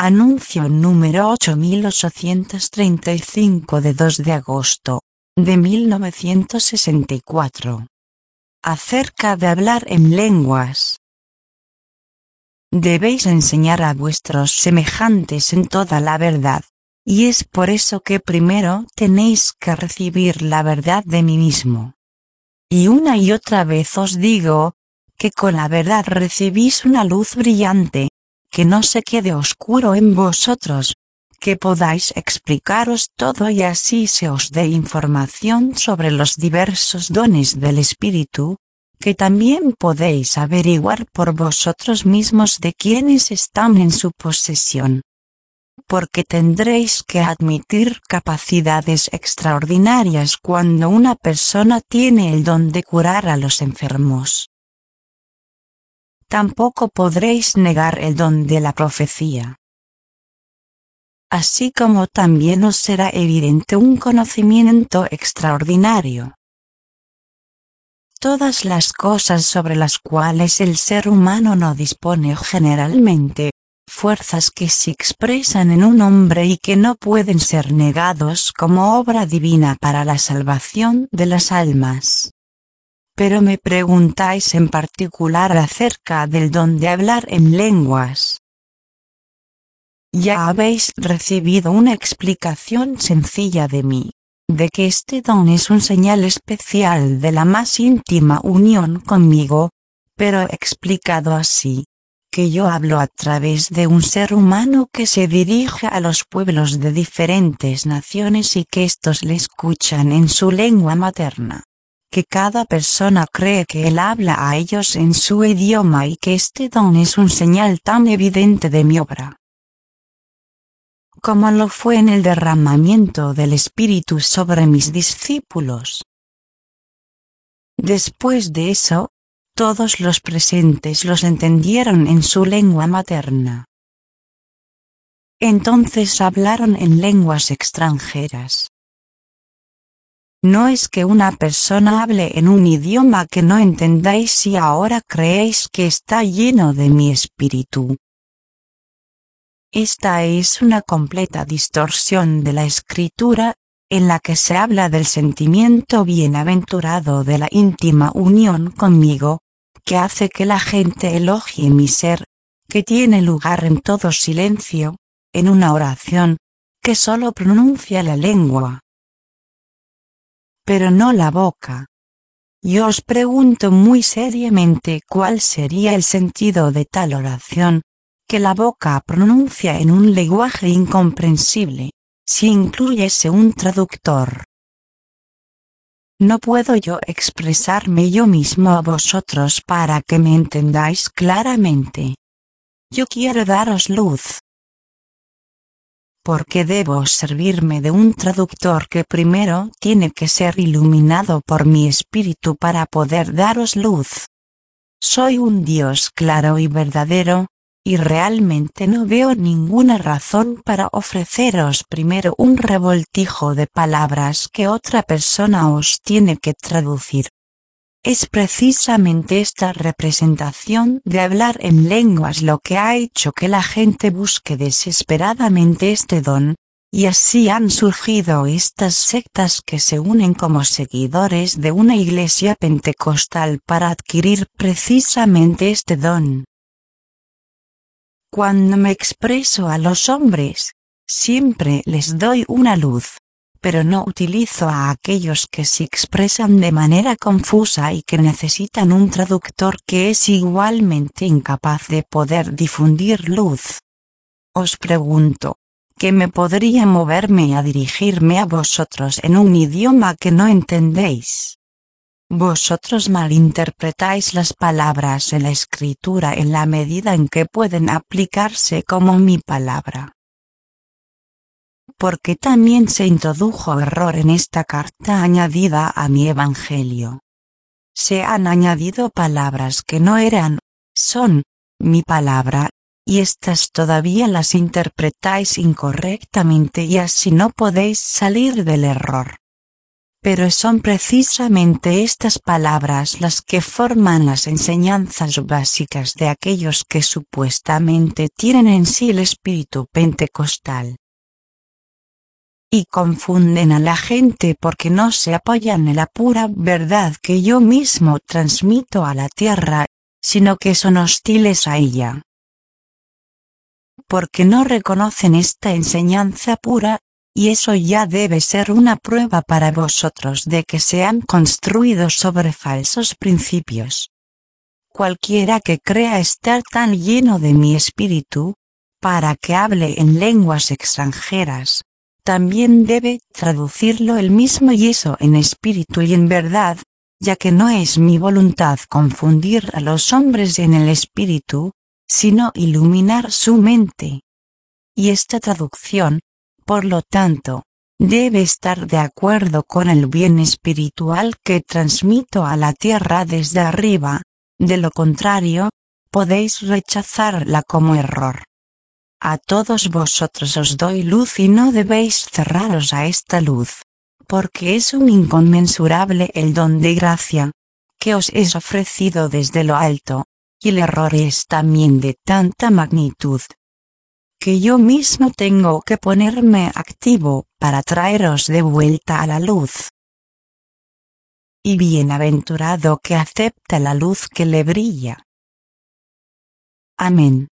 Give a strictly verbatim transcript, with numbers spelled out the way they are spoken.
Anuncio número ocho mil ochocientos treinta y cinco de dos de agosto de mil novecientos sesenta y cuatro. Acerca de hablar en lenguas. Debéis enseñar a vuestros semejantes en toda la verdad, y es por eso que primero tenéis que recibir la verdad de mí mismo. Y una y otra vez os digo, que con la verdad recibís una luz brillante, que no se quede oscuro en vosotros, que podáis explicaros todo y así se os dé información sobre los diversos dones del Espíritu, que también podéis averiguar por vosotros mismos de quienes están en su posesión. Porque tendréis que admitir capacidades extraordinarias cuando una persona tiene el don de curar a los enfermos. Tampoco podréis negar el don de la profecía. Así como también os será evidente un conocimiento extraordinario. Todas las cosas sobre las cuales el ser humano no dispone generalmente, fuerzas que se expresan en un hombre y que no pueden ser negados como obra divina para la salvación de las almas. Pero me preguntáis en particular acerca del don de hablar en lenguas. Ya habéis recibido una explicación sencilla de mí, de que este don es un señal especial de la más íntima unión conmigo, pero explicado así, que yo hablo a través de un ser humano que se dirige a los pueblos de diferentes naciones y que éstos le escuchan en su lengua materna. Que cada persona cree que él habla a ellos en su idioma y que este don es un señal tan evidente de mi obra, como lo fue en el derramamiento del Espíritu sobre mis discípulos. Después de eso, todos los presentes los entendieron en su lengua materna. Entonces hablaron en lenguas extranjeras. No es que una persona hable en un idioma que no entendáis y ahora creéis que está lleno de mi espíritu. Esta es una completa distorsión de la Escritura, en la que se habla del sentimiento bienaventurado de la íntima unión conmigo, que hace que la gente elogie mi ser, que tiene lugar en todo silencio, en una oración, que solo pronuncia la lengua, pero no la boca. Yo os pregunto muy seriamente cuál sería el sentido de tal oración, que la boca pronuncia en un lenguaje incomprensible, si incluyese un traductor. No puedo yo expresarme yo mismo a vosotros para que me entendáis claramente. Yo quiero daros luz. Porque debo servirme de un traductor que primero tiene que ser iluminado por mi espíritu para poder daros luz. Soy un Dios claro y verdadero, y realmente no veo ninguna razón para ofreceros primero un revoltijo de palabras que otra persona os tiene que traducir. Es precisamente esta representación de hablar en lenguas lo que ha hecho que la gente busque desesperadamente este don, y así han surgido estas sectas que se unen como seguidores de una iglesia pentecostal para adquirir precisamente este don. Cuando me expreso a los hombres, siempre les doy una luz, pero no utilizo a aquellos que se expresan de manera confusa y que necesitan un traductor que es igualmente incapaz de poder difundir luz. Os pregunto, ¿qué me podría moverme a dirigirme a vosotros en un idioma que no entendéis? Vosotros malinterpretáis las palabras en la Escritura en la medida en que pueden aplicarse como mi palabra. Porque también se introdujo error en esta carta añadida a mi Evangelio. Se han añadido palabras que no eran, son, mi palabra, y estas todavía las interpretáis incorrectamente y así no podéis salir del error. pero son precisamente estas palabras las que forman las enseñanzas básicas de aquellos que supuestamente tienen en sí el espíritu pentecostal. Y confunden a la gente porque no se apoyan en la pura verdad que yo mismo transmito a la tierra, sino que son hostiles a ella. Porque no reconocen esta enseñanza pura, y eso ya debe ser una prueba para vosotros de que se han construido sobre falsos principios. Cualquiera que crea estar tan lleno de mi espíritu, para que hable en lenguas extranjeras, también debe traducirlo él mismo y eso en espíritu y en verdad, ya que no es mi voluntad confundir a los hombres en el espíritu, sino iluminar su mente. Y esta traducción, por lo tanto, debe estar de acuerdo con el bien espiritual que transmito a la tierra desde arriba, de lo contrario, podéis rechazarla como error. A todos vosotros os doy luz y no debéis cerraros a esta luz, porque es un inconmensurable el don de gracia, que os es ofrecido desde lo alto, y el error es también de tanta magnitud, que yo mismo tengo que ponerme activo para traeros de vuelta a la luz. Y bienaventurado que acepta la luz que le brilla. Amén.